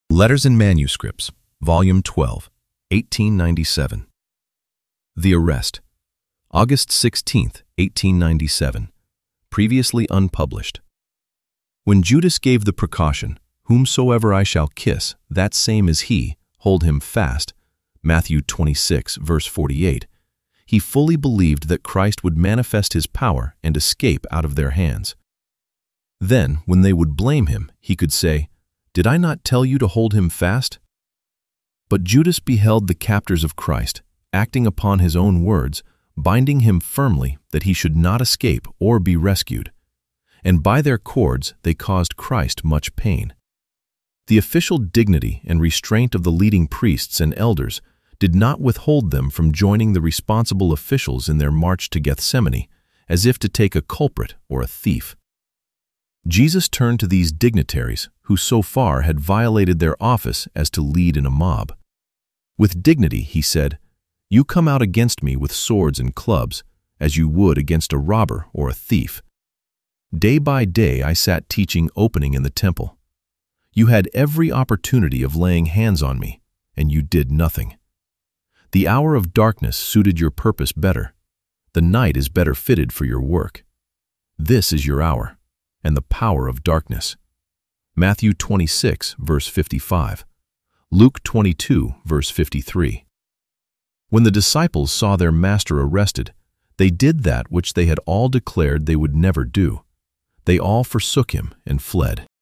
Letters and Manuscripts, Volume 12, 1897. The Arrest, August 16, 1897. Previously unpublished. When Judas gave the precaution, "Whomsoever I shall kiss, that same is he, hold him fast," Matthew 26, verse 48, he fully believed that Christ would manifest his power and escape out of their hands. Then, when they would blame him, he could say, "Did I not tell you to hold him fast?" But Judas beheld the captors of Christ, acting upon his own words, binding him firmly that he should not escape or be rescued. And by their cords they caused Christ much pain. The official dignity and restraint of the leading priests and elders did not withhold them from joining the responsible officials in their march to Gethsemane, as if to take a culprit or a thief. Jesus turned to these dignitaries who so far had violated their office as to lead in a mob. With dignity, he said, "You come out against me with swords and clubs, as you would against a robber or a thief. Day by day I sat teaching opening in the temple. You had every opportunity of laying hands on me, and you did nothing. The hour of darkness suited your purpose better. The night is better fitted for your work. This is your hour, and the power of darkness." Matthew 26, verse 55. Luke 22, verse 53. When the disciples saw their master arrested, they did that which they had all declared they would never do. They all forsook him and fled.